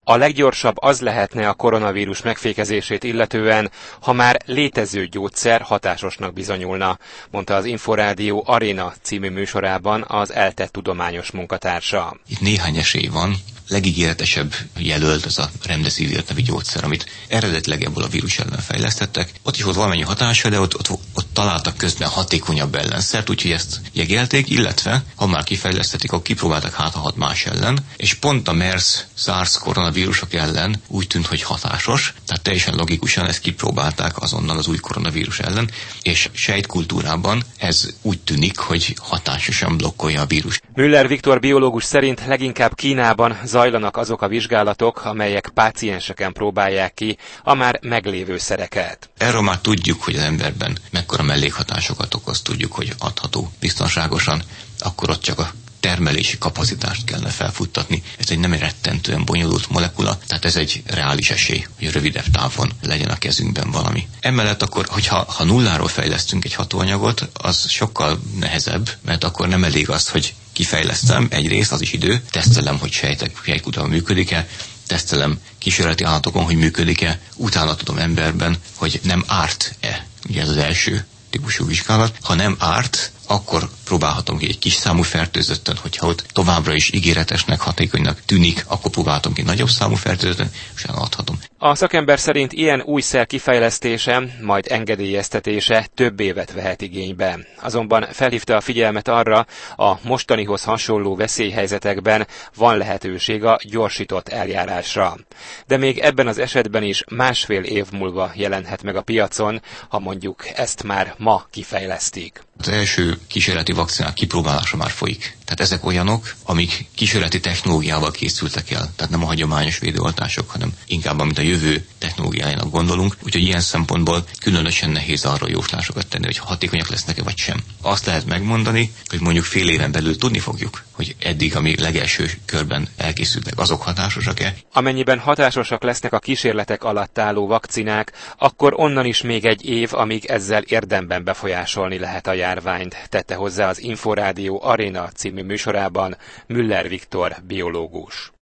A leggyorsabb az lehetne a koronavírus megfékezését illetően, ha már létező gyógyszer hatásosnak bizonyulna, mondta az Inforádió Arena című műsorában az ELTE tudományos munkatársa. Itt néhány esély van. Legígéretesebb jelölt az a Remdesivir nevű gyógyszer, amit eredetileg ebből a vírus ellen fejlesztettek. Ott is volt valamennyi hatása, de ott találtak közben hatékonyabb ellenszert, úgyhogy ezt jegelték, illetve ha már kifejlesztették, akkor kipróbáltak hat más ellen, és pont a MERS-SARS koronavírusok ellen úgy tűnt, hogy hatásos, tehát teljesen logikusan ezt kipróbálták azonnal az új koronavírus ellen, és sejtkultúrában ez úgy tűnik, hogy hatásosan blokkolja a vírus. Müller Viktor biológus szerint leginkább Kínában zajlanak azok a vizsgálatok, amelyek pácienseken próbálják ki a már meglévő szereket. Erről már tudjuk, hogy az emberben mekkora mellékhatásokat okoz, tudjuk, hogy adható biztonságosan, akkor ott csak a termelési kapacitást kellene felfuttatni. Ez nem egy rettentően bonyolult molekula, tehát ez egy reális esély, hogy rövidebb távon legyen a kezünkben valami. Emellett akkor, hogyha nulláról fejlesztünk egy hatóanyagot, az sokkal nehezebb, mert akkor nem elég az, hogy kifejlesztem, egyrészt az is idő, tesztelem, hogy sejtkultúrában működik-e, tesztelem kísérleti állatokon, hogy működik-e, utána tudom emberben, hogy nem árt-e. Ugye ez az első típusú vizsgálat. Ha nem árt, akkor próbálhatom ki egy kis számú fertőzötten, hogyha ott továbbra is ígéretesnek, hatékonynak tűnik, akkor próbálhatom ki nagyobb számú fertőzötten, és adhatom. A szakember szerint ilyen új szer kifejlesztése, majd engedélyeztetése több évet vehet igénybe. Azonban felhívta a figyelmet arra, a mostanihoz hasonló veszélyhelyzetekben van lehetőség a gyorsított eljárásra. De még ebben az esetben is másfél év múlva jelenhet meg a piacon, ha mondjuk ezt már ma kifejlesztik. Az első kísérleti vakcinák kipróbálása már folyik. Tehát ezek olyanok, amik kísérleti technológiával készültek el. Tehát nem a hagyományos védőoltások, hanem inkább amit a jövő technológiájának gondolunk. Úgyhogy ilyen szempontból különösen nehéz arra jóslásokat tenni, hogy hatékonyak lesznek-e vagy sem. Azt lehet megmondani, hogy mondjuk fél éven belül tudni fogjuk, hogy eddig, ami legelső körben elkészültek, azok hatásosak-e. Amennyiben hatásosak lesznek a kísérletek alatt álló vakcinák, akkor onnan is még egy év, amíg ezzel érdemben befolyásolni lehet a járványt, tette hozzá az Inforádió Arena című műsorában Müller Viktor biológus.